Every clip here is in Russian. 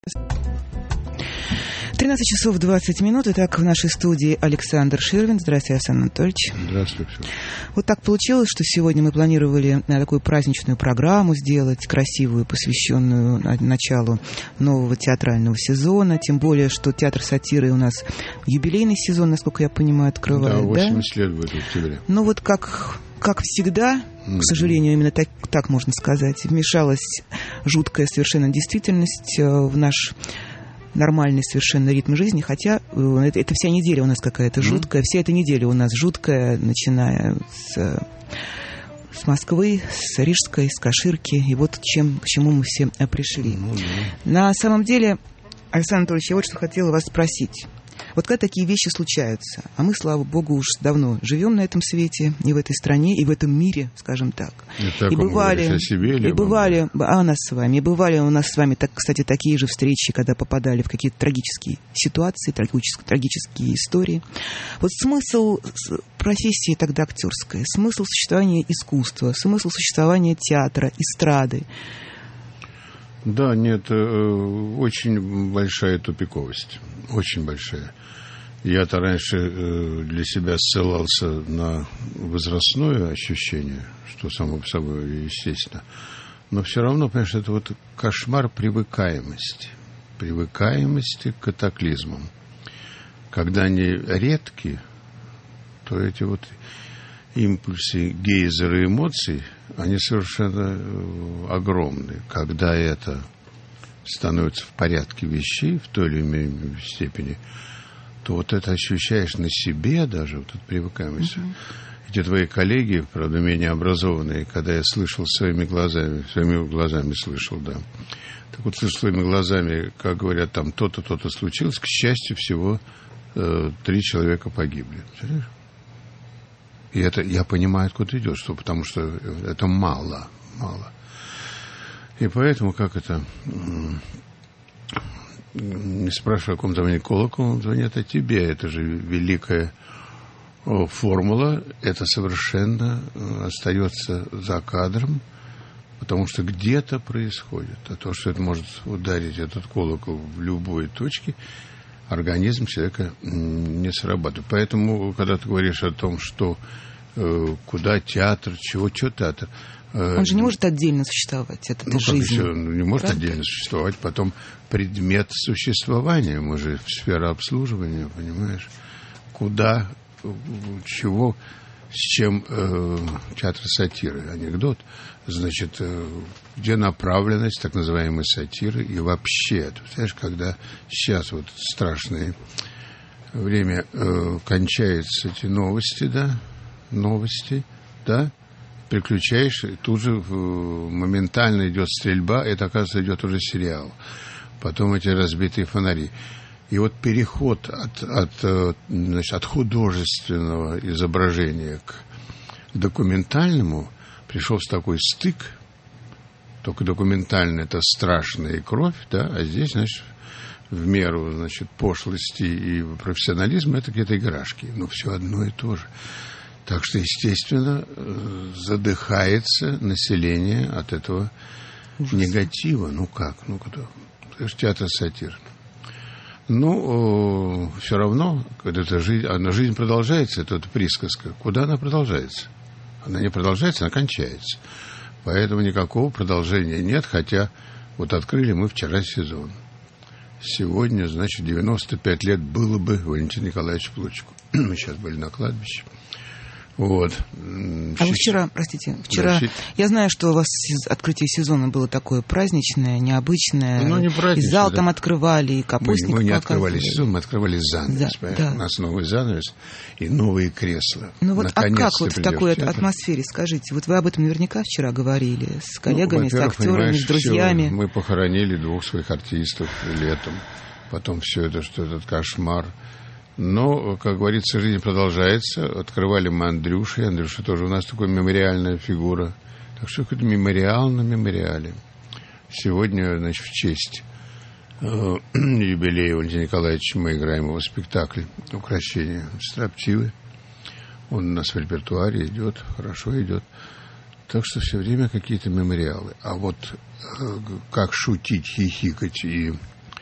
13 часов 20 минут. Итак, в нашей студии Александр Ширвин. Здравствуйте, Александр Анатольевич. Здравствуйте. Вот так получилось, что сегодня мы планировали такую праздничную программу сделать, красивую, посвященную началу нового театрального сезона. Тем более, что театр сатиры у нас юбилейный сезон, насколько я понимаю, открывает. Да, 80 лет будет в октябре. Ну вот как всегда, к сожалению, именно так можно сказать, вмешалась жуткая совершенно действительность в наш нормальный совершенно ритм жизни, хотя это вся неделя у нас какая-то жуткая, вся эта неделя у нас жуткая, начиная с Москвы, с Рижской, с Каширки, и вот к чему мы все пришли. На самом деле, Александр Анатольевич, я вот что хотела вас спросить. Вот когда такие вещи случаются, а мы, слава богу, уж давно живем на этом свете, и в этой стране, и в этом мире, скажем так. И бывали у нас с вами, кстати, такие же встречи, когда попадали в какие-то трагические ситуации, трагические истории. Вот смысл профессии тогда актерской, смысл существования искусства, смысл существования театра, эстрады. Да, нет, очень большая тупиковость, очень большая. Я-то раньше для себя ссылался на возрастное ощущение, что само по собой естественно. Но все равно, понимаешь, это вот кошмар привыкаемости к катаклизмам. Когда они редки, то эти вот импульсы, гейзеры эмоций, они совершенно огромны. Когда это становится в порядке вещей в той или иной степени, то вот это ощущаешь на себе даже, вот эту привыкаемость. Эти твои коллеги, правда, менее образованные, когда я слышал своими глазами слышал, да. Так вот, слышал своими глазами, как говорят, там то-то случилось, к счастью, всего 3 человека погибли. Понимаешь? И это я понимаю, откуда идет, потому что это мало. И поэтому, не спрашивай, о ком звонит колокол, он звонит о тебе. Это же великая формула. Это совершенно остается за кадром, потому что где-то происходит. А то, что это может ударить этот колокол в любой точке, организм человека не срабатывает. Поэтому, когда ты говоришь о том, что куда театр, чего театр... Он же не может отдельно существовать, это жизнь. Не может отдельно существовать. Потом предмет существования, мы же сфера обслуживания, понимаешь? Куда, чего, с чем театр сатиры, анекдот. Значит, где направленность так называемой сатиры и вообще, ты знаешь, когда сейчас вот страшное время кончаются эти новости, переключаешь, и тут же моментально идет стрельба, это, оказывается, идет уже сериал. Потом эти разбитые фонари. И вот переход от художественного изображения к документальному пришел с такой стык. Только документально это страшная кровь, да, а здесь, значит, в меру, значит, пошлости и профессионализма это какие-то играшки. Но все одно и то же. Так что, естественно, задыхается население от этого негатива. Кто? Это же театр сатир. Все равно, когда жизнь продолжается, это присказка. Куда она продолжается? Она не продолжается, она кончается. Поэтому никакого продолжения нет, хотя вот открыли мы вчера сезон. Сегодня, значит, 95 лет было бы Валентину Николаевичу Плучику. Мы сейчас были на кладбище. Вот. А вы вчера, я знаю, что у вас открытие сезона было такое праздничное, необычное. Не праздничное, и зал там открывали, и капустник. Мы не открывали сезон, мы открывали занавес. Да. У нас новый занавес и новые кресла. А как вот в такой атмосфере, скажите? Вот вы об этом наверняка вчера говорили с коллегами, с актерами, с друзьями. Мы похоронили 2 своих артистов летом. Потом все это, что этот кошмар. Но, как говорится, жизнь продолжается. Открывали мы Андрюшу. Андрюша тоже у нас такая мемориальная фигура. Так что какой-то мемориал на мемориале. Сегодня, значит, в честь юбилея Валентина Николаевича мы играем его спектакль «Укрощение строптивой». Он у нас в репертуаре идет, хорошо идет. Так что все время какие-то мемориалы. А вот как шутить, хихикать и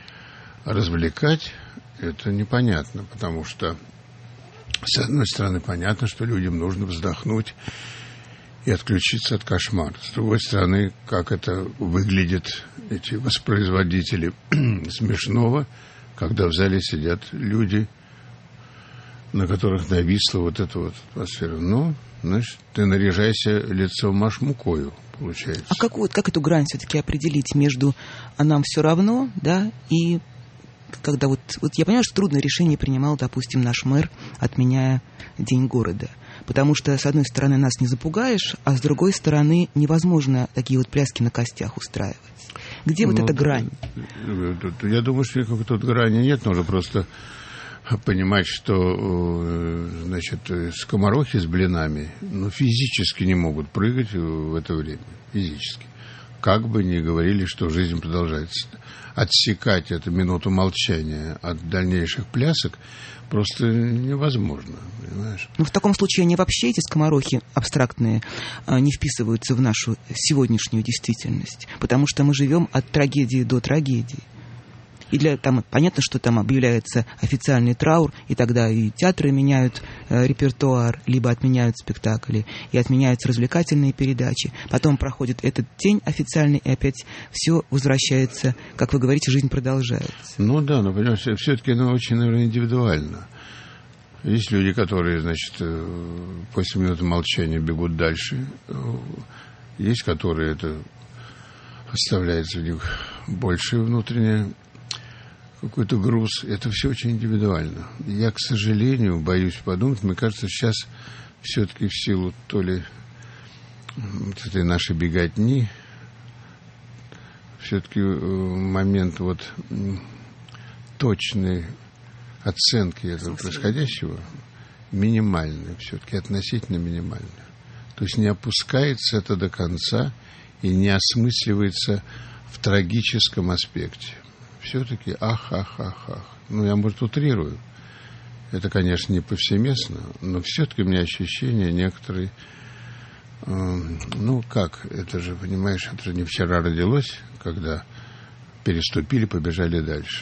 развлекать, это непонятно, потому что, с одной стороны, понятно, что людям нужно вздохнуть и отключиться от кошмара. С другой стороны, как это выглядит, эти воспроизводители смешного, когда в зале сидят люди, на которых нависла вот эта вот атмосфера. Ну, значит, ты наряжайся лицом, машь мукою, получается. А как эту грань все-таки определить между «а нам все равно», да, и когда вот я понимаю, что трудное решение принимал, допустим, наш мэр, отменяя День города. Потому что, с одной стороны, нас не запугаешь, а с другой стороны, невозможно такие вот пляски на костях устраивать. Где вот эта грань? Я думаю, что никакой тут грани нет, нужно просто понимать, что, значит, скоморохи с блинами, физически не могут прыгать в это время. Физически. Как бы ни говорили, что жизнь продолжается. Отсекать эту минуту молчания от дальнейших плясок просто невозможно, понимаешь? В таком случае они вообще, эти скоморохи абстрактные, не вписываются в нашу сегодняшнюю действительность, потому что мы живем от трагедии до трагедии. И понятно, что там объявляется официальный траур, и тогда и театры меняют репертуар, либо отменяют спектакли, и отменяются развлекательные передачи. Потом проходит этот день официальный, и опять все возвращается, как вы говорите, жизнь продолжается. Ну да, но понимаешь, все-таки очень, наверное, индивидуально. Есть люди, которые, значит, после минуты молчания бегут дальше. Есть, которые это оставляется в них больше внутреннее какой-то груз. Это все очень индивидуально. Я, к сожалению, боюсь подумать, мне кажется, сейчас все-таки в силу то ли вот этой нашей беготни, все-таки момент вот точной оценки этого происходящего минимальный, все-таки относительно минимальный. То есть не опускается это до конца и не осмысливается в трагическом аспекте. Все-таки ах. Я, может, утрирую. Это, конечно, не повсеместно, но все-таки у меня ощущение некоторые... это же, понимаешь, это же не вчера родилось, когда переступили, побежали дальше.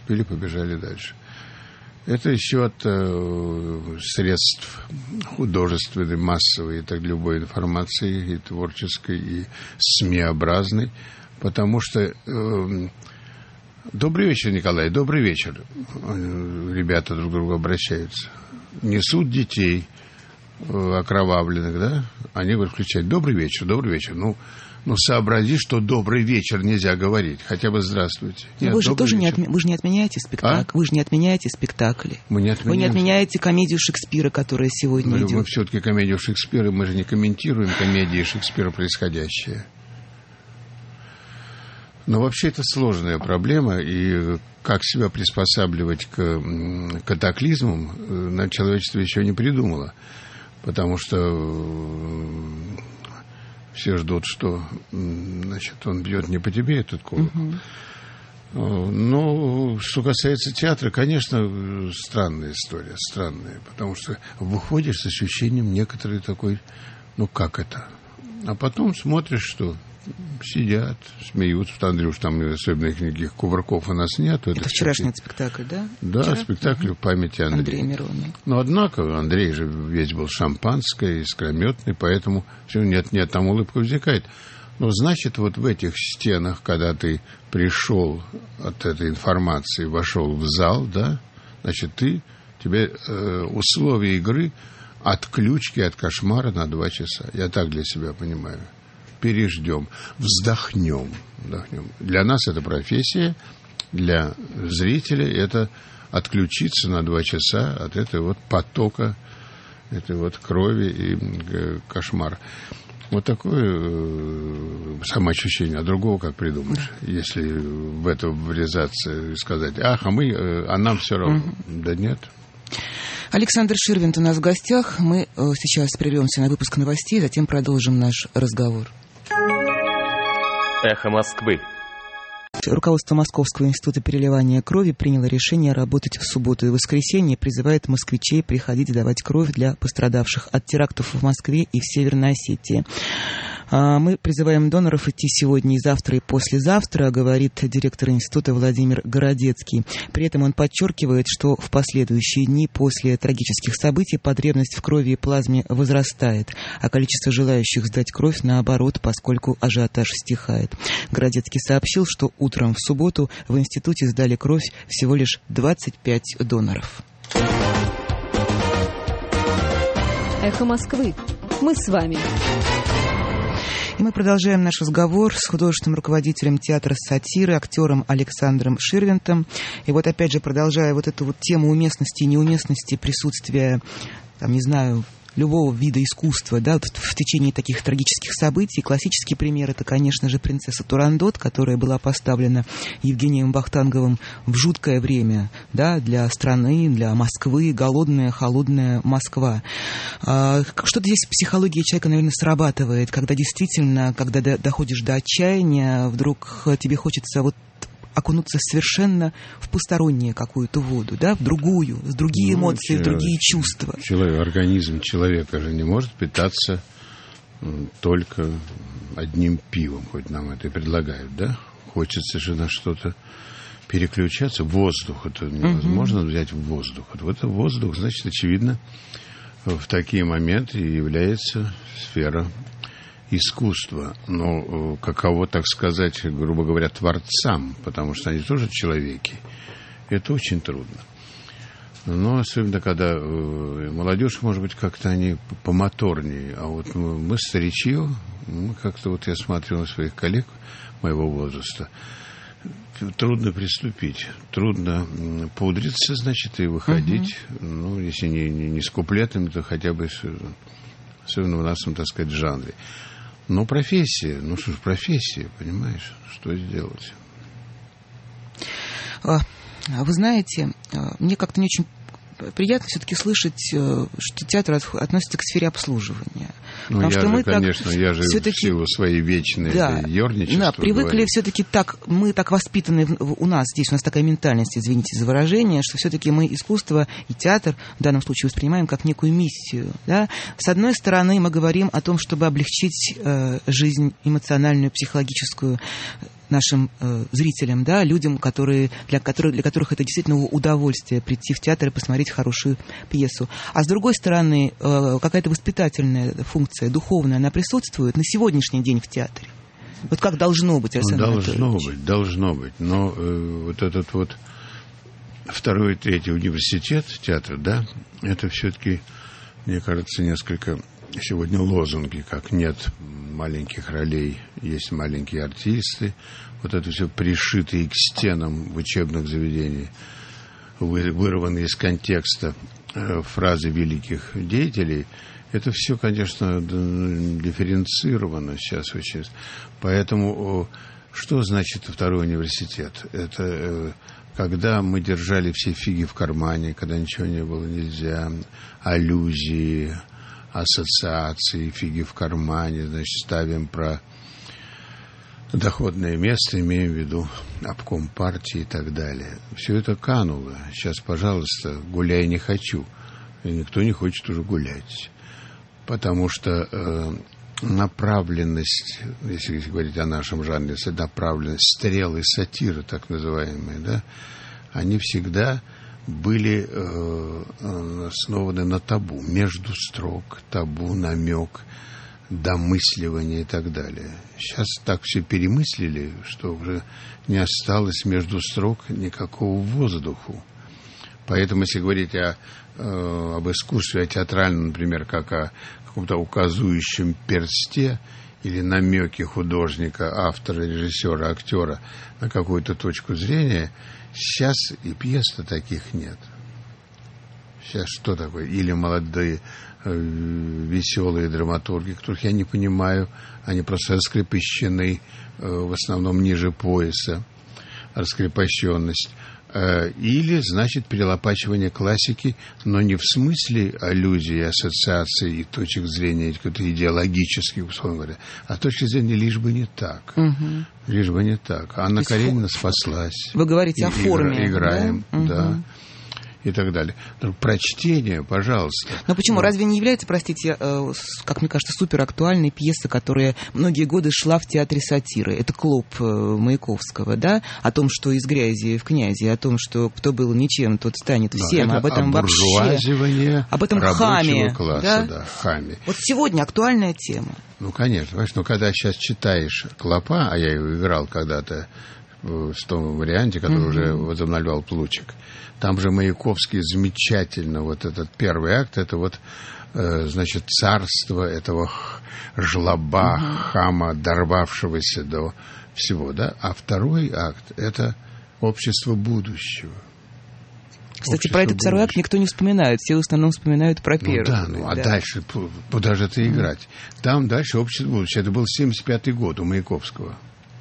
Это еще от средств художественной, массовой, и так любой информации, и творческой, и СМИ-образной, потому что... Добрый вечер, Николай, добрый вечер. Ребята друг к другу обращаются. Несут детей окровавленных, да? Они говорят, включают, добрый вечер. Сообрази, что добрый вечер нельзя говорить. Хотя бы здравствуйте. Нет, вы же тоже не отменяете спектакль. Вы же не отменяете спектакли. Мы не отменяем. Вы не отменяете комедию Шекспира, которая сегодня идет. Мы все-таки комедию Шекспира, мы же не комментируем комедии Шекспира происходящее. Но вообще это сложная проблема, и как себя приспосабливать к катаклизмам, человечество еще не придумало. Потому что все ждут, что, значит, он бьет не по тебе этот кулак. Но что касается театра, конечно, странная история, потому что выходишь с ощущением некоторой такой, как это? А потом смотришь, что сидят, смеются. Андрюш, там особенных никаких кувырков у нас нет. Это вчерашний спектакль, да? Да, вчера? Спектакль в памяти Андрея. Миронова. Но, однако, Андрей же весь был шампанское, искрометный, поэтому все нет, там улыбка возникает. Но, значит, вот в этих стенах, когда ты пришел от этой информации, вошел в зал, да, значит, тебе условия игры отключки от кошмара на 2 часа. Я так для себя понимаю. Переждем, вздохнем. Для нас это профессия, для зрителя это отключиться на 2 часа от этого вот потока, этой вот крови и кошмара. Вот такое самоощущение. А другого как придумаешь? Если в это врезаться и сказать, а нам все равно. Да нет. Александр Ширвинт у нас в гостях. Мы сейчас прервемся на выпуск новостей, затем продолжим наш разговор. Эхо Москвы. Руководство Московского института переливания крови приняло решение работать в субботу и воскресенье, призывает москвичей приходить сдавать кровь для пострадавших от терактов в Москве и в Северной Осетии. Мы призываем доноров идти сегодня и завтра, и послезавтра, говорит директор института Владимир Городецкий. При этом он подчеркивает, что в последующие дни после трагических событий потребность в крови и плазме возрастает, а количество желающих сдать кровь наоборот, поскольку ажиотаж стихает. Городецкий сообщил, что утром в субботу в институте сдали кровь всего лишь 25 доноров. Эхо Москвы. Мы с вами. И мы продолжаем наш разговор с художественным руководителем театра сатиры, актером Александром Ширвинтом. И вот опять же, продолжая вот эту вот тему уместности и неуместности присутствия, там, не знаю, любого вида искусства, да, в течение таких трагических событий. Классический пример — это, конечно же, принцесса Турандот, которая была поставлена Евгением Вахтанговым в жуткое время, да, для страны, для Москвы, голодная, холодная Москва. Что-то здесь в психологии человека, наверное, срабатывает, когда действительно, когда доходишь до отчаяния, вдруг тебе хочется вот окунуться совершенно в постороннюю какую-то воду, да, в другую, с другие эмоции, в другие чувства. Организм человека же не может питаться только одним пивом, хоть нам это и предлагают, да? Хочется же на что-то переключаться. Воздух, это невозможно взять в воздух. Вот это воздух, значит, очевидно, в такие моменты и является сфера искусства, но каково, так сказать, грубо говоря, творцам, потому что они тоже человеки. Это очень трудно. Но особенно, когда молодежь, может быть, как-то они помоторнее, а вот мы старичье, мы как-то, вот я смотрю на своих коллег моего возраста, трудно приступить, трудно пудриться, значит, и выходить, ну, если не с куплетами, то хотя бы особенно в нашем, так сказать, жанре. Но профессия, ну что ж, профессия, понимаешь, что сделать? Вы знаете, мне как-то не очень приятно все-таки слышать, что театр относится к сфере обслуживания. Ну, я же, конечно, я же в силу своей вечной ерничества. Да, привыкли все-таки так, мы так воспитаны у нас здесь, у нас такая ментальность, извините за выражение, что все-таки мы искусство и театр в данном случае воспринимаем как некую миссию. Да? С одной стороны, мы говорим о том, чтобы облегчить жизнь эмоциональную, психологическую нашим зрителям, да, людям, для которых это действительно удовольствие прийти в театр и посмотреть хорошую пьесу. А с другой стороны, какая-то воспитательная функция, духовная, она присутствует на сегодняшний день в театре. Вот как должно быть, Александр Анатольевич? Должно быть. Но вот этот вот второй и третий университет театра, да, это все-таки, мне кажется, несколько сегодня лозунги, как нет маленьких ролей, есть маленькие артисты. Вот это все пришитые к стенам в учебных заведениях, вырванные из контекста фразы великих деятелей. Это все, конечно, дифференцировано сейчас очень. Поэтому что значит второй университет? Это когда мы держали все фиги в кармане, когда ничего не было нельзя, аллюзии, ассоциации, фиги в кармане, значит, ставим про доходное место, имеем в виду обком партии и так далее. Все это кануло. Сейчас, пожалуйста, гуляй не хочу. И никто не хочет уже гулять. Потому что направленность, если говорить о нашем жанре, направленность, стрелы сатиры, так называемые, да, они всегда были основаны на табу, между строк, табу, намек, домысливание и так далее. Сейчас так все перемыслили, что уже не осталось между строк никакого воздуху. Поэтому, если говорить об искусстве, о театральном, например, как о каком-то указующем персте или намеке художника, автора, режиссера, актера на какую-то точку зрения, сейчас и пьес-то таких нет. Сейчас что такое? Или молодые, веселые драматурги, которых я не понимаю, они просто раскрепощены, в основном ниже пояса, раскрепощенность. Или, значит, перелопачивание классики, но не в смысле аллюзий, ассоциаций и точек зрения каких-то идеологических, условно говоря, а с точки зрения лишь бы не так. Лишь бы не так. Анна Каренина спаслась. Вы говорите о форме. Играем, да. и так далее. Но прочтение, пожалуйста. Но почему? Разве не является, простите, как мне кажется, суперактуальной пьеса, которая многие годы шла в театре сатиры? Это «Клоп» Маяковского, да? О том, что из грязи в князи, о том, что кто был ничем, тот станет всем. Да, об этом вообще. Об этом хаме. Класса, да, хаме. Вот сегодня актуальная тема. Ну, конечно. Понимаешь, но когда сейчас читаешь «Клопа», а я его играл когда-то в том варианте, который уже возобновлял Плучик, там же Маяковский замечательно, вот этот первый акт, это вот, значит, царство этого жлоба, хама, дорвавшегося до всего, да, а второй акт, это общество будущего. Кстати, про этот второй акт никто не вспоминает, все в основном вспоминают про первый. Ну да, а дальше, куда же это играть? Там дальше общество будущего, это был 75-й год у Маяковского.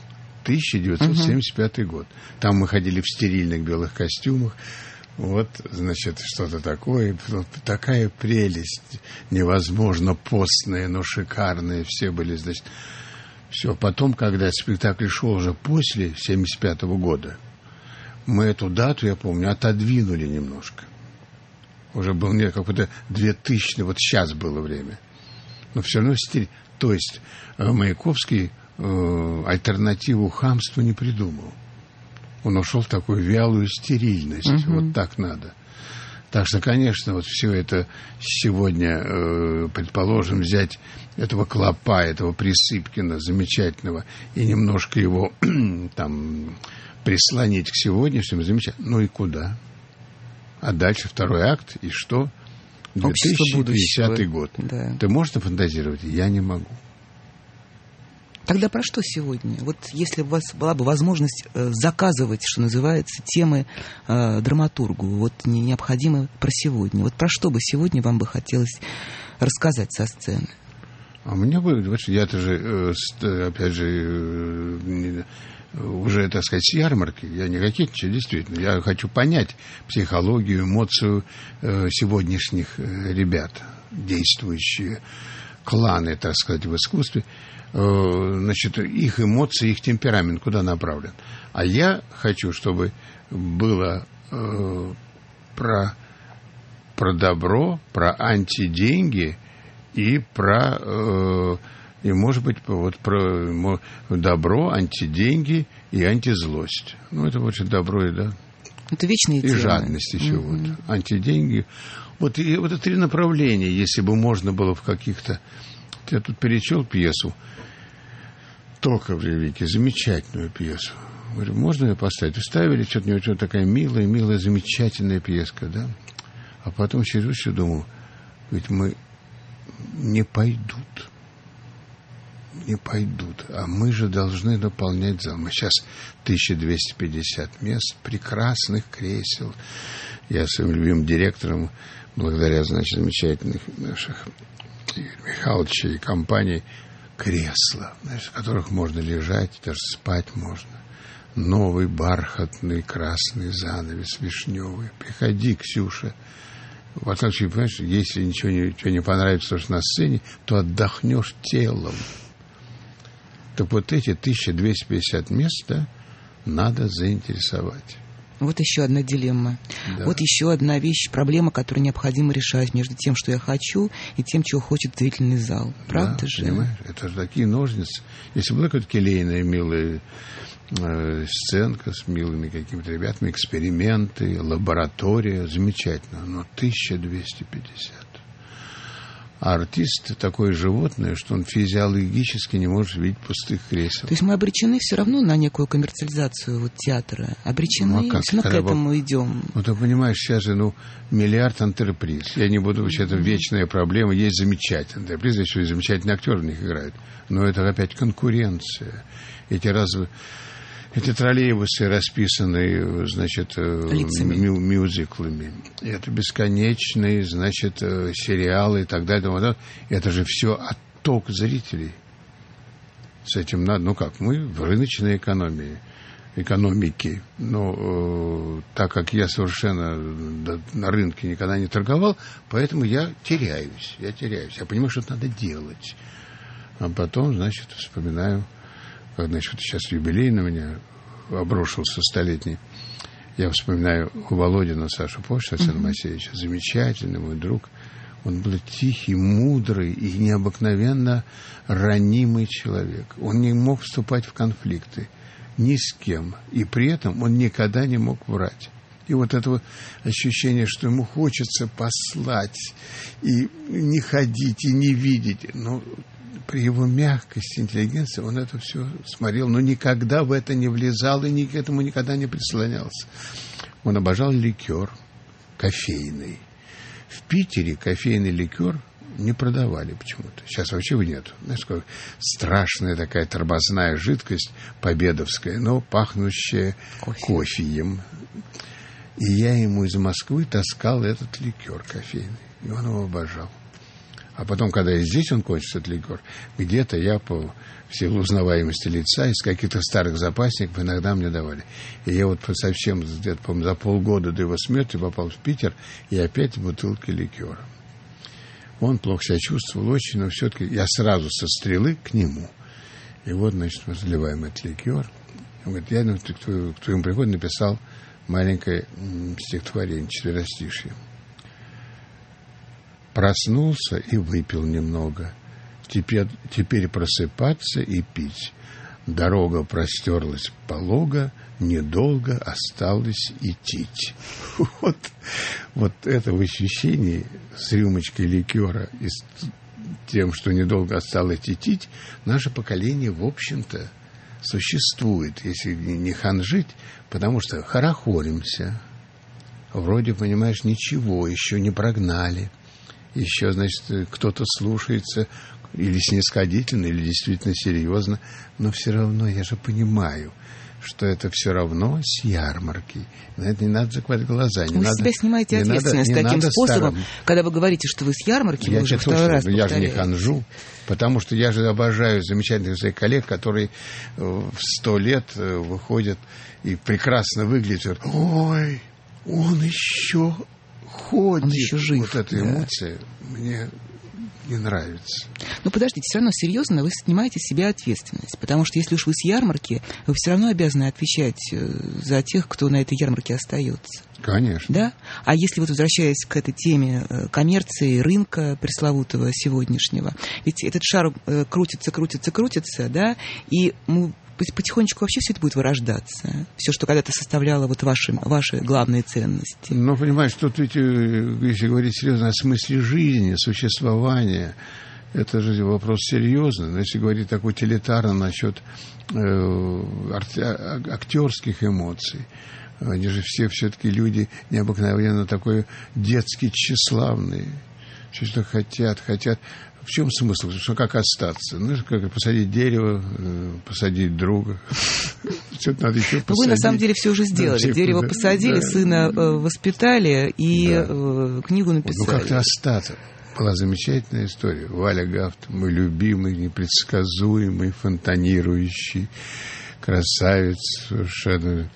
1975 год. Там мы ходили в стерильных белых костюмах. Вот, значит, что-то такое. Такая прелесть. Невозможно постная, но шикарная. Все были, значит... Все. Потом, когда спектакль шел уже после 1975 года, мы эту дату, я помню, отодвинули немножко. Уже был какой-то 2000-й, вот сейчас было время. Но все равно стиль. То есть Маяковский альтернативу хамству не придумал. Он ушел в такую вялую стерильность. Вот так надо. Так что, конечно, вот все это сегодня, предположим, взять этого Клопа, этого Присыпкина замечательного, и немножко его там прислонить к сегодняшнему, замечательно. Ну и куда? А дальше второй акт, и что? 2050 год. Да. Ты можешь нафантазировать? Я не могу. Тогда про что сегодня? Вот если у вас была бы возможность заказывать, что называется, темы драматургу, вот необходимо про сегодня. Вот про что бы сегодня вам бы хотелось рассказать со сцены? А мне бы, я-то же, опять же, уже, так сказать, с ярмарки, я не кокетничаю, действительно. Я хочу понять психологию, эмоцию сегодняшних ребят, действующие кланы, так сказать, в искусстве. Значит, их эмоции, их темперамент куда направлен. А я хочу, чтобы было про добро, про антиденьги и про, и может быть, вот про добро, антиденьги и антизлость. Ну, это очень добро и, да. Это вечные темы. И жадность еще, вот. Антиденьги. Вот, и вот это три направления, если бы можно было в каких-то... Я тут перечел пьесу «Токарев великий», замечательную пьесу. Говорю, можно ее поставить? Вставили, что-то такая милая, замечательная пьеска, да? А потом сижу, думаю, ведь мы не пойдут, а мы же должны наполнять зал. Мы сейчас 1250 мест, прекрасных кресел. Я своим любимым директором, благодаря, значит, замечательных наших Игоря Михайловича и компании, кресла, в которых можно лежать, даже спать можно. Новый бархатный красный занавес вишневый. Приходи, Ксюша. В этом случае, понимаешь, если ничего не понравится что на сцене, то отдохнешь телом. Так вот эти 1250 мест, да, надо заинтересовать. Вот еще одна дилемма. Да. Вот еще одна вещь, проблема, которую необходимо решать между тем, что я хочу, и тем, чего хочет зрительный зал. Правда же? Понимаешь, это же такие ножницы. Если была какая-то келейная, милая сценка с милыми какими-то ребятами, эксперименты, лаборатория, замечательно. Но 1250. А артист такое животное, что он физиологически не может видеть пустых кресел. То есть мы обречены все равно на некую коммерциализацию вот театра? Обречены? Ну, все равно к этому идем? Ну, ты понимаешь, сейчас же, миллиард антреприз. Я не буду, вообще, это вечная проблема. Есть замечательные антрепризы, еще и замечательные актеры в них играют. Но это опять конкуренция. Эти троллейбусы расписаны, значит, мюзиклами. Это бесконечные, значит, сериалы и так далее. Это же все отток зрителей. С этим надо, мы в рыночной экономике. Но так как я совершенно на рынке никогда не торговал, поэтому я теряюсь. Я понимаю, что это надо делать. А потом, значит, вспоминаю, значит, сейчас юбилей на меня обрушился столетний. Я вспоминаю Володина Сашу Пошта, Александра Моисеевича, замечательный мой друг. Он был тихий, мудрый и необыкновенно ранимый человек. Он не мог вступать в конфликты ни с кем. И при этом он никогда не мог врать. И вот это вот ощущение, что ему хочется послать, и не ходить, и не видеть. Но при его мягкости, интеллигенции он это все смотрел, но никогда в это не влезал и к этому никогда не прислонялся. Он обожал ликер кофейный. В Питере кофейный ликер не продавали почему-то. Сейчас вообще его нет. Знаешь, какая страшная такая тормозная жидкость победовская, но пахнущая кофеем. И я ему из Москвы таскал этот ликер кофейный. И он его обожал. А потом, когда и здесь он кончится, этот ликер, где-то я по силу узнаваемости лица из каких-то старых запасников иногда мне давали. И я вот совсем где-то, по-моему, за полгода до его смерти попал в Питер, и опять бутылки ликера. Он плохо себя чувствовал очень, но все-таки я сразу со стрелы к нему. И вот, значит, мы заливаем этот ликер. Он говорит, я к твоему приходу написал маленькое стихотворение, четверостишье. Проснулся и выпил немного. Теперь просыпаться и пить. Дорога простерлась полого, недолго осталось идти. Вот это в ощущении с рюмочкой ликера и с тем, что недолго осталось идти, наше поколение, в общем-то, существует, если не ханжить, потому что хорохоримся. Вроде, понимаешь, ничего, еще не прогнали. Еще, значит, кто-то слушается или снисходительно, или действительно серьезно. Но все равно, я же понимаю, что это все равно с ярмарки. На это не надо закрывать глаза. Вы себя снимаете ответственность таким способом, когда вы говорите, что вы с ярмарки, вы уже второй раз повторяете. Я же не ханжу, потому что я же обожаю замечательных своих коллег, которые в 100 лет выходят и прекрасно выглядят. Ой, он еще ходит. Он еще жив. Вот эта эмоция мне не нравится. Но подождите, все равно серьезно вы снимаете с себя ответственность, потому что если уж вы с ярмарки, вы все равно обязаны отвечать за тех, кто на этой ярмарке остается. Конечно. Да? А если вот возвращаясь к этой теме коммерции, рынка пресловутого сегодняшнего, ведь этот шар крутится, да, и потихонечку вообще все это будет вырождаться. Все, что когда-то составляло вот ваши главные ценности. Ну, понимаешь, тут ведь, если говорить серьезно о смысле жизни, существования, это же вопрос серьезный. Но если говорить так утилитарно насчет актерских эмоций, они же все-таки люди необыкновенно такой детски тщеславные. Все, что хотят. В чем смысл? Что как остаться? Ну, как посадить дерево, посадить друга. Что-то надо еще посадить. Вы на самом деле все уже сделали. Дерево посадили, сына воспитали и книгу написали. Ну, как-то остаться. Была замечательная история. Валя Гафт, мой любимый, непредсказуемый, фонтанирующий красавец, совершенно.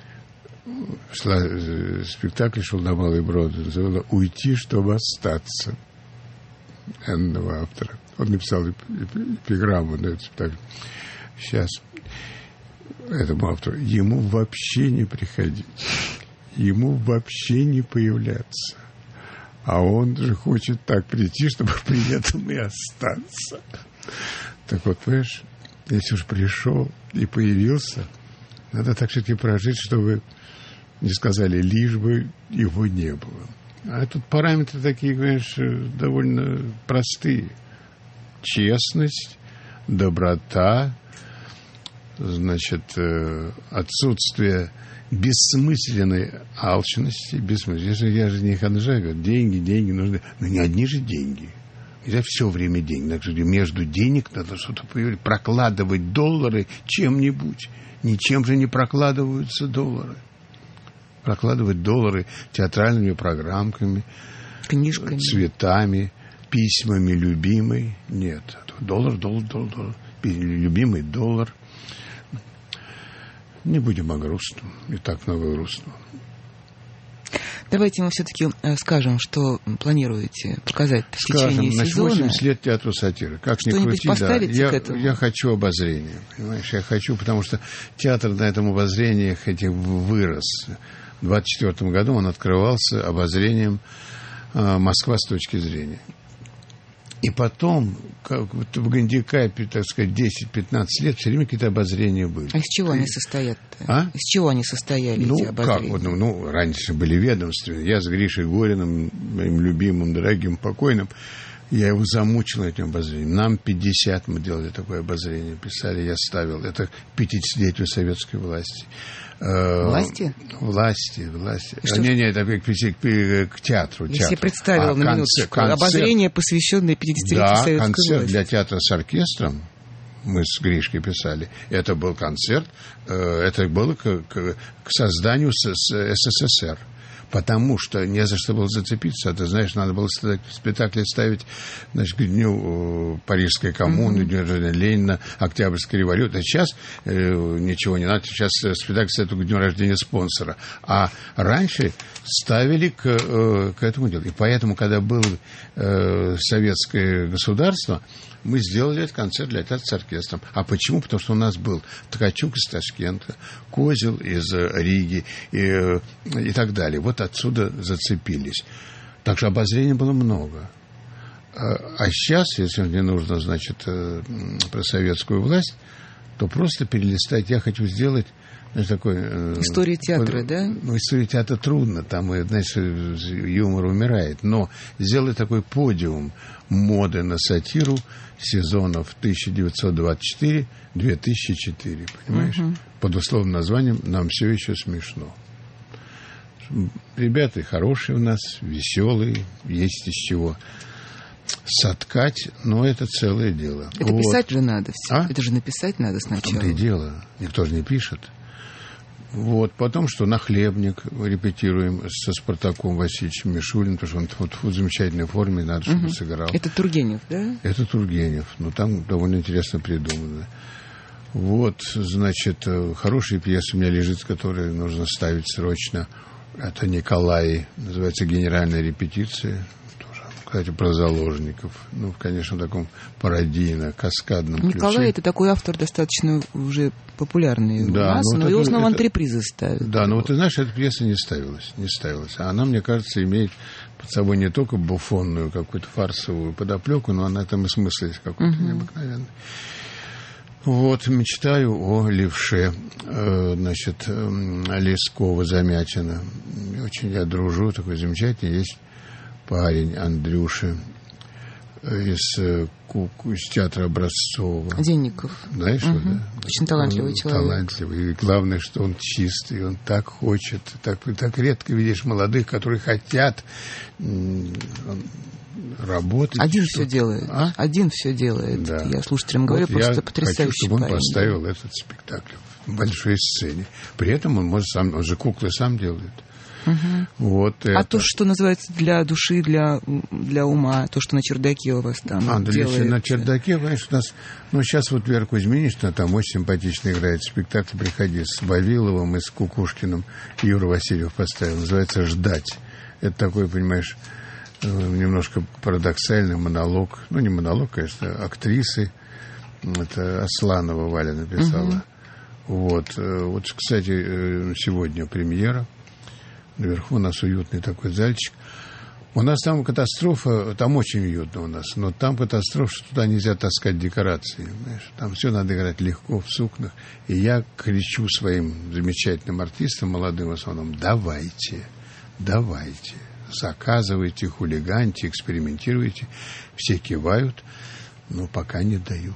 Спектакль шел на Малый Брод, назывался «Уйти, чтобы остаться». Энного автора. Он написал эпиграмму на этот спектакль. Сейчас этому автору ему вообще не приходить, ему вообще не появляться. А он же хочет так прийти, чтобы при этом и остаться. Так вот, понимаешь, если уж пришел и появился, надо так все-таки прожить, чтобы не сказали, лишь бы его не было. А тут параметры такие, конечно, довольно простые. Честность, доброта, значит, отсутствие бессмысленной алчности. Я же не ханжа, говорю, деньги нужны. Но не одни же деньги. Нельзя все время деньги. Между денег надо что-то появиться. Прокладывать доллары чем-нибудь. Ничем же не прокладываются доллары. Прокладывать доллары театральными программками, книжками, цветами, письмами любимой. Нет. Доллар. Любимый доллар. Не будем о грустном. И так много грустного. Давайте мы все-таки скажем, что планируете показать в течение сезона. 80 лет театру сатиры. Как ни крути, да. Я хочу обозрения. Понимаешь, я хочу, потому что театр на этом обозрении хоть и вырос в 1924 году он открывался обозрением «Москва с точки зрения». И потом, как вот в гандикапе, так сказать, 10-15 лет, все время какие-то обозрения были. А из чего они состоят-то? А? Из чего они состояли, эти обозрения? Как? Раньше были ведомственные. Я с Гришей Гориным, моим любимым, дорогим, покойным, я его замучил этим обозрением. Нам 50 мы делали такое обозрение, писали, я ставил. Это к 50-летию советской власти. Власти? Власти. Это к театру. Я себе представила на минуточку. Обозрение, посвященное 50-летию советской власти. Концерт для театра с оркестром. Мы с Гришкой писали. Это был концерт. Это было к созданию СССР. Потому что не за что было зацепиться. Ты знаешь, надо было спектакли ставить, значит, к дню Парижской коммуны, дню рождения Ленина, Октябрьской революции. А сейчас ничего не надо. Сейчас спектакль ставят к дню рождения спонсора. А раньше ставили к этому делу. И поэтому, когда было советское государство, мы сделали этот концерт для театра с оркестром. А почему? Потому что у нас был Ткачук из Ташкента, Козел из Риги и так далее. Вот отсюда зацепились. Так что обозрений было много. А сейчас, если мне нужно, значит, про советскую власть, то просто перелистать. Я хочу сделать, значит, такой... История театра, да? История театра трудно. Там, знаешь, юмор умирает. Но сделать такой подиум моды на сатиру сезонов 1924-2004, понимаешь? Под условным названием «Нам все еще смешно». Ребята хорошие у нас, веселые, есть из чего соткать, но это целое дело. Это вот. Писать же надо все. Это же написать надо сначала. Это и дело. Никто же не пишет. Вот. Потом, что «Нахлебник» репетируем со Спартаком Васильевичем Мишулиным, потому что он в замечательной форме, надо, чтобы сыграл. Это Тургенев, да? Это Тургенев. Но там довольно интересно придумано. Вот, значит, хорошая пьеса у меня лежит, которую нужно ставить срочно. Это «Николай», называется «Генеральная репетиция». Кстати, про заложников. Конечно, в таком пародийно-каскадном ключе. Николай — это такой автор достаточно уже популярный у нас, но его в основном антрепризы ставят. Да, но вот ты знаешь, эта пьеса не ставилась. А она, мне кажется, имеет под собой не только буфонную какую-то фарсовую подоплеку, но она в этом и смысле есть какой-то необыкновенный. Вот, мечтаю о левше, значит, Лескова-Замятина. Очень я дружу, такой замечательный есть парень Андрюша из театра Образцова. Денников. Знаешь, да? Очень талантливый человек. Талантливый. И главное, что он чистый, он так хочет. Так редко видишь молодых, которые хотят работать. Один все делает. Один все делает. Да. Я слушателям говорю, вот просто потрясающий хочу, чтобы он поставил этот спектакль в большой сцене. При этом он же куклы сам делает. Вот это. То, что называется для души, для ума, то, что на чердаке у вас там делается. На чердаке, понимаешь, у нас... сейчас вот Вера Кузьминична там очень симпатично играет в спектакль «Приходи» с Вавиловым и с Кукушкиным. Юра Васильев поставил. Называется «Ждать». Это такой, понимаешь, немножко парадоксальный монолог. Не монолог, конечно, актрисы. Это Асланова Валя написала. Вот, кстати, сегодня премьера. Наверху у нас уютный такой зальчик. У нас там катастрофа, там очень уютно у нас, но там катастрофа, что туда нельзя таскать декорации. Понимаешь? Там все надо играть легко, в сукнах. И я кричу своим замечательным артистам, молодым в основном, давайте, заказывайте, хулиганьте, экспериментируйте. Все кивают, но пока не дают.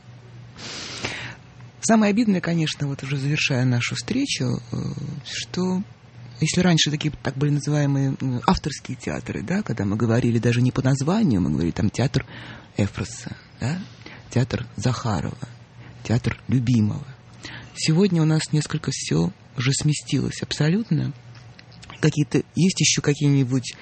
Самое обидное, конечно, вот уже завершая нашу встречу, что... Если раньше такие так были называемые авторские театры, да, когда мы говорили даже не по названию, мы говорили там театр Эфроса, да, театр Захарова, театр Любимого. Сегодня у нас несколько все уже сместилось абсолютно. Есть еще какие-нибудь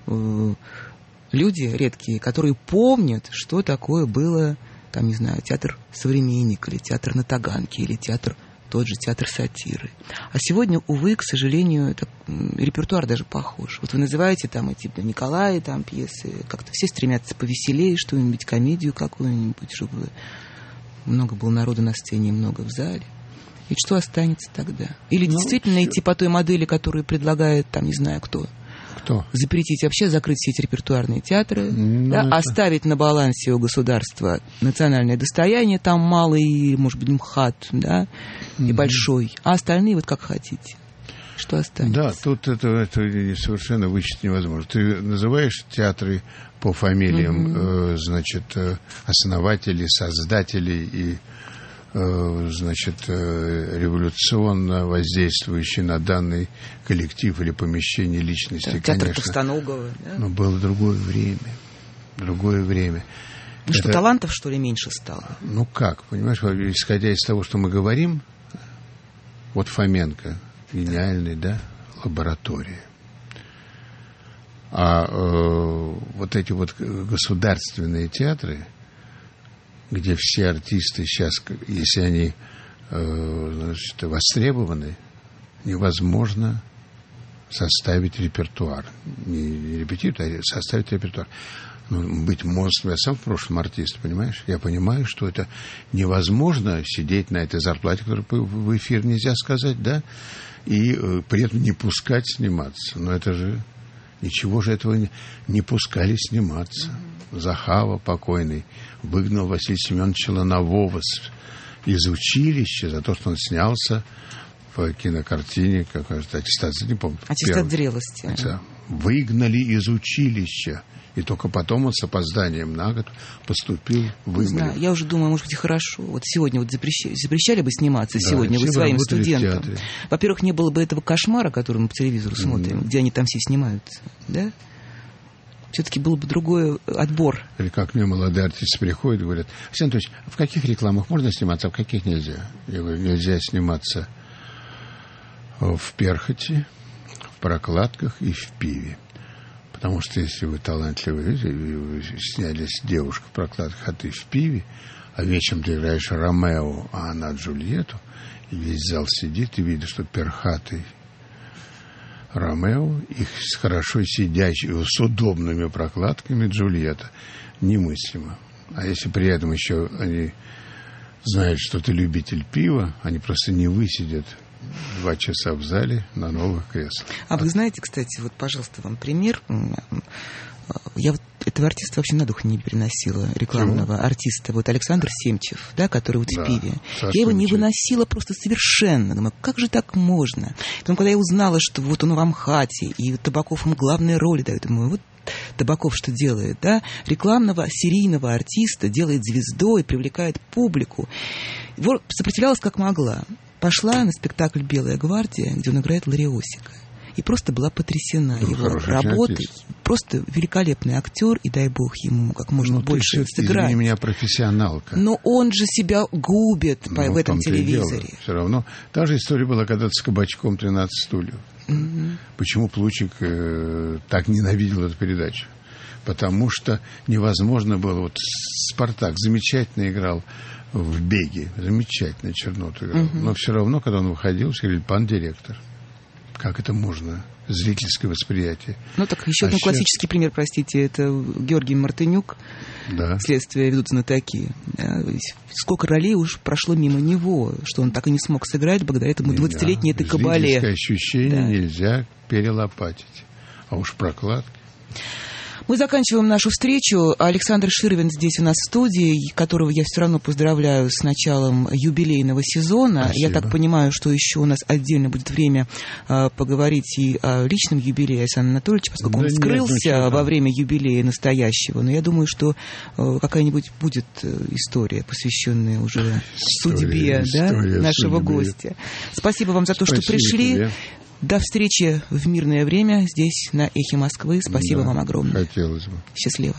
люди редкие, которые помнят, что такое было, там, не знаю, театр «Современник» или театр на Таганке, или тот же театр сатиры. А сегодня, увы, к сожалению, репертуар даже похож. Вот вы называете там эти Николая, там пьесы, как-то все стремятся повеселее, что-нибудь, комедию какую-нибудь, чтобы много было народу на сцене, много в зале. И что останется тогда? Или действительно идти по той модели, которую предлагает, там, не знаю кто? Кто? Запретить вообще, закрыть все эти репертуарные театры, да, оставить на балансе у государства национальное достояние, там малый, может быть, МХАТ, да, и большой, а остальные вот как хотите. Что останется? Да, тут это совершенно вычесть невозможно. Ты называешь театры по фамилиям, значит, основателей, создателей и, значит, революционно воздействующий на данный коллектив или помещение личности, да, театр Товстоногова, да? Но было другое время. Ну что, талантов, что ли, меньше стало? Ну как, понимаешь, исходя из того, что мы говорим, вот Фоменко, гениальный, да, лаборатория. А вот эти вот государственные театры, где все артисты сейчас, если они, значит, востребованы, невозможно составить репертуар. Не репетировать, а составить репертуар. Ну, быть монстром. Я сам в прошлом артист, понимаешь? Я понимаю, что это невозможно сидеть на этой зарплате, которую в эфир нельзя сказать, да, и при этом не пускать сниматься. Но это же... Ничего же этого не пускали сниматься. Захава покойный выгнал Василия Семеновича Ланового из училища за то, что он снялся в кинокартине, какая-то аттестация, не помню. Аттестат зрелости. Выгнали из училища. И только потом он с опозданием на год поступил в Имре. Знаю, я уже думаю, может быть, и хорошо. Вот сегодня вот запрещали бы сниматься, да, сегодня вот своим студентам. Во-первых, не было бы этого кошмара, который мы по телевизору смотрим, где они там все снимаются, да? Все-таки был бы другой отбор. Или как мне молодые артисты приходят и говорят: Александр Анатольевич, в каких рекламах можно сниматься, а в каких нельзя? Я говорю, нельзя сниматься в перхоти, в прокладках и в пиве. Потому что если вы талантливый, вы снялись девушка в прокладках, а ты в пиве, а вечером ты играешь Ромео, а она Джульетту, и весь зал сидит, и видно, что перхатый Ромео, их хорошо сидящий, с удобными прокладками Джульетта, немыслимо. А если при этом еще они знают, что ты любитель пива, они просто не высидят 2 часа в зале на новых креслах. А вы знаете, кстати, вот, пожалуйста, вам пример. Я вот этого артиста вообще на дух не переносила, рекламного артиста. Вот Александр Семчев, да, который вот в пиве. Я его не выносила просто совершенно. Думаю, как же так можно? Потом, когда я узнала, что вот он в Амхате, и Табаков ему главные роли дает, думаю, вот Табаков что делает, да? Рекламного серийного артиста делает звездой, привлекает публику. Вот сопротивлялась как могла. Пошла на спектакль «Белая гвардия», где он играет Лариосика. И просто была потрясена его работой. Просто великолепный актер, и дай бог ему как можно больше сыграть. Извини меня, профессионалка. Но он же себя губит в этом телевизоре. Все равно. Та же история была когда-то с «Кабачком 13 стульев». Почему Плучик так ненавидел эту передачу? Потому что невозможно было. Вот «Спартак» замечательно играл в «Беге». Замечательно Черноту играл. Но все равно, когда он выходил, все говорили: пан директор. Как это можно? Зрительское восприятие. Ну, так еще один классический пример, простите, это Георгий Мартынюк. Да. «Следствие ведут знатоки». Да. Сколько ролей уж прошло мимо него, что он так и не смог сыграть благодаря этому 20-летней этой кабале. Зрительское ощущение нельзя перелопатить. А уж прокладки. Мы заканчиваем нашу встречу. Александр Ширвин здесь у нас в студии, которого я все равно поздравляю с началом юбилейного сезона. Спасибо. Я так понимаю, что еще у нас отдельно будет время поговорить и о личном юбилее Александра Анатольевича, поскольку он скрылся во время юбилея настоящего. Но я думаю, что какая-нибудь будет история, посвященная уже судьбе нашего гостя. Спасибо вам за то, что пришли. Тебе. До встречи в мирное время здесь, на Эхе Москвы. Спасибо вам огромное. Хотелось бы. Счастливо.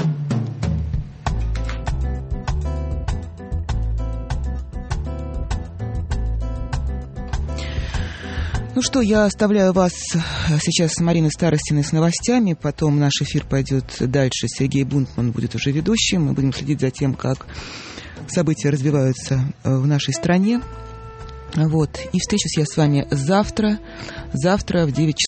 Ну что, я оставляю вас сейчас с Мариной Старостиной с новостями. Потом наш эфир пойдет дальше. Сергей Бунтман будет уже ведущим. Мы будем следить за тем, как события развиваются в нашей стране. Вот. И встречусь я с вами завтра в 9 часов.